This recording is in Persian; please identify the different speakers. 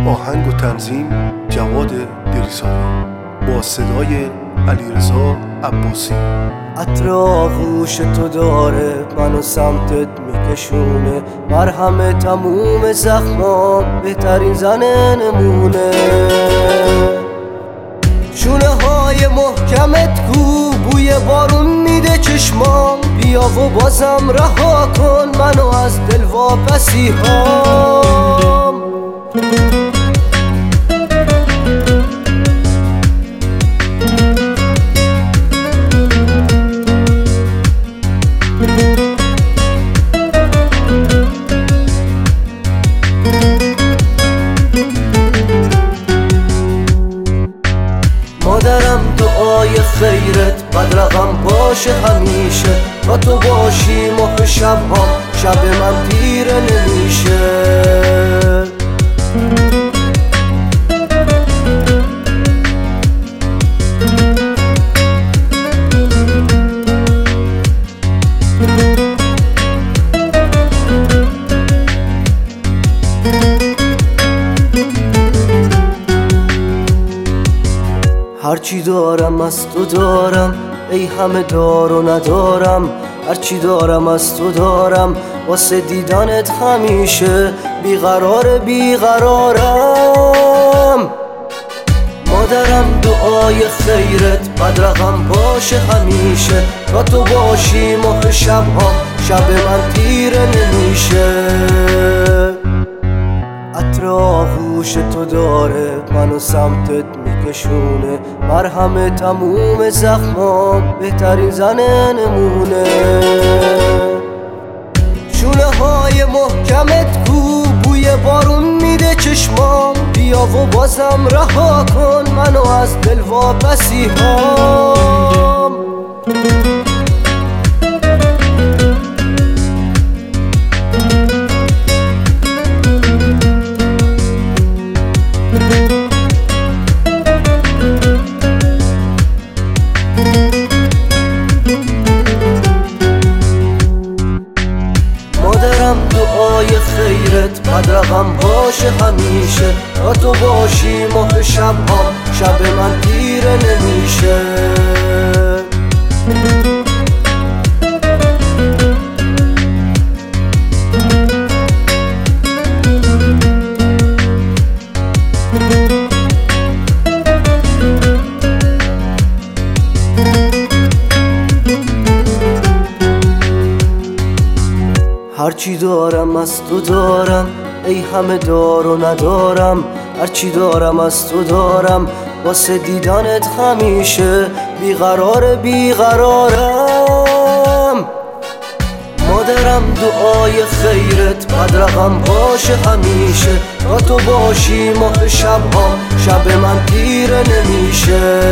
Speaker 1: آهنگ و تنظیم جواد دریسانی با صدای علیرضا عباسی.
Speaker 2: عطر آغوش تو داره منو سمتت میکشونه، مرهم تموم زخمام بهترین زن نمونه. شونه های محکمت کو بوی بارون میده چشمام، بیا و بازم رها کن منو از دل واپسی هام. مادرم دعای خیرت بدرقم باشه همیشه، با تو باشی ماه شب‌هام شب من دیره نمیشه. هرچی دارم از تو دارم، ای همه دار و ندارم. هرچی دارم از تو دارم، واسه دیدنت همیشه بیقرارم. مادرم دعای خیرت بدرقم باشه همیشه، تا تو باشی ماه شب‌هام شب من تیره نمیشه. عطر آغوش تو داره منو سمتت میکشونه، مرهم تموم زخمام بهترین زن نمونه. شونه های محکمت کو بوی بارون میده چشمام، بیا و بازم رها کن منو از دل واپسی هام. مادرم دعای خیرت بدرقم باشه همیشه، تا تو باشی ماه شب‌هام شب من دیره نمیشه. هرچی دارم از تو دارم، ای همه دار و ندارم. هرچی دارم از تو دارم، واسه دیدنت همیشه بیقرارم. مادرم دعای خیرت بدرقم باشه همیشه، تا تو باشی ماه شب‌هام شب من تیره نمیشه.